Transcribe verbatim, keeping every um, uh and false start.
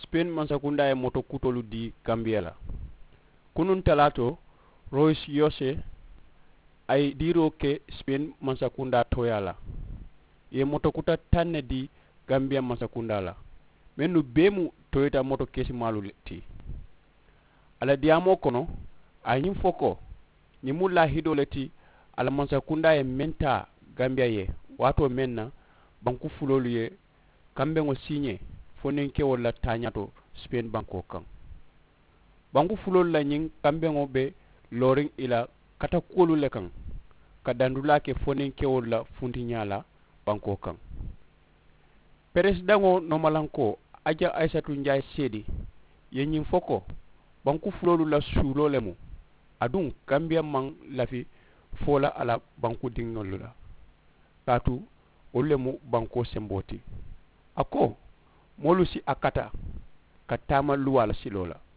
Spain mansakunda e moto kutolu di Gambia la kunun talato Royce Yose ay diro ke Spain mansakunda toyala ye moto kuta tanne di Gambia mansakunda la mennu bemu Toyota moto kesi malu ti ala diamo kono ayim foko ni mulla hidoleti ala mansakunda e menta Gambia ye wato menna banku fulolu ye kambe ngo signé fonen ke wala tañato Spain banko kan banku fulolu la nyin kambe ngo be loring ila kata kolu le kan ka dandula ke fonen ke wala funti nyala banko kan President ngo nomalanko aja Aissatou Ndiaye Sedi ye nyin foko banku fulolu la sulo lemu adun Gambia man lafi fola ala banku dingolu la tatu olemu banko semboti ako molu si akata katama luwala silola